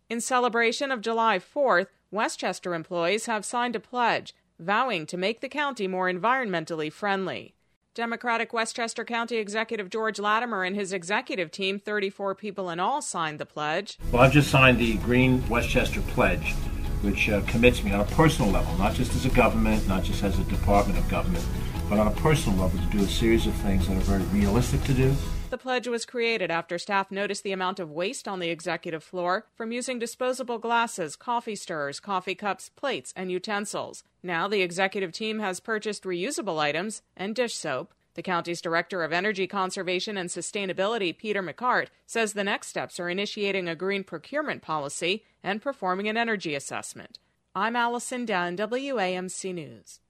In celebration of July 4th, Westchester employees have signed a pledge vowing to make the county more environmentally friendly. Democratic Westchester County Executive George Latimer and his executive team, 34 people in all, signed the pledge. Well, I've just signed the Green Westchester Pledge, which commits me on a personal level, not just as a government, not just as a department of government, but on a personal level to do a series of things that are very realistic to do. The pledge was created after staff noticed the amount of waste on the executive floor from using disposable glasses, coffee stirrers, coffee cups, plates, and utensils. Now the executive team has purchased reusable items and dish soap. The county's Director of Energy Conservation and Sustainability, Peter McCart, says the next steps are initiating a green procurement policy and performing an energy assessment. I'm Allison Dunn, WAMC News.